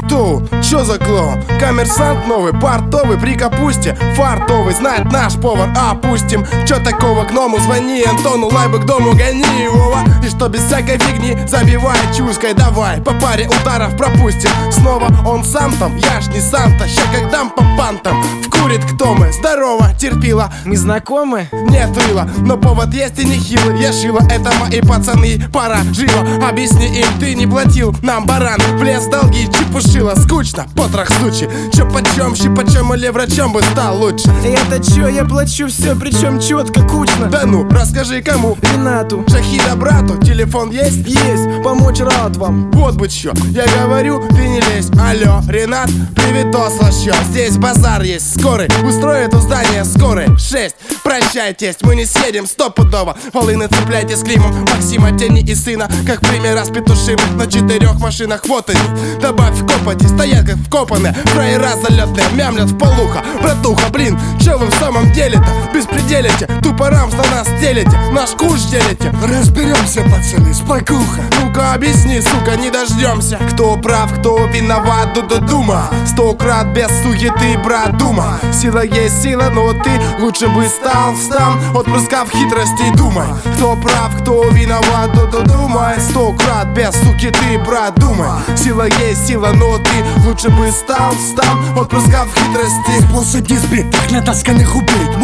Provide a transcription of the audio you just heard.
Кто? Чё за клоун? Коммерсант новый, портовый, при капусте фартовый, знает наш повар, опустим. Чё такого гному? Звони Антону, лайбы к дому, гони его. И что без всякой фигни, забивай чуской, давай по паре ударов пропустим. Снова он сам там, я ж не Санта, ща как дам по пантам. Вкурит кто мы, здорово, терпила. Мы знакомы? Нет рыла, но повод есть и нехилый. Я шила, это мои пацаны, пора живо. Объясни им, ты не платил нам, баран. Влез в долги, чепушила, скучно, потрох сучи. Чё почем, щипачом или врачом бы стал лучше. Это чё, я плачу все, причем четко, кучно. Да ну, расскажи кому? Ренату. Шахида брату, телефон есть? Есть, помочь рад вам. Вот бы чё, я говорю, ты не лезь. Алло, Ренат, привет, слащё. Здесь базар есть, скорый устроит у здания скорой 6, прощай, тесть, мы не съедем стопудово. Волыны цепляйте с климом Максима, тени и сына, как примера с петушим. На 4 машинах, вот они, добавь в копоти, стоят как вкопанные. Фраера залетные, мямлят в полуха. Братуха, блин, чё вы в самом деле-то беспределите? Тупо рамс на нас делите, наш куш делите. Разберемся, пацаны, спокуха. Ну-ка объясни, сука, не дождемся. Кто прав, кто виноват, дума. 100 крат без суеты, брат, дума. Сила есть сила, но ты лучше бы стал сам, отпрыскав хитрости, думай. Кто прав, кто виноват, думай. 100 крат без суеты, брат, думай. Сила есть сила, но ты лучше бы стал сам, отпрыскав хитрости. Способ избить так натасканных убить.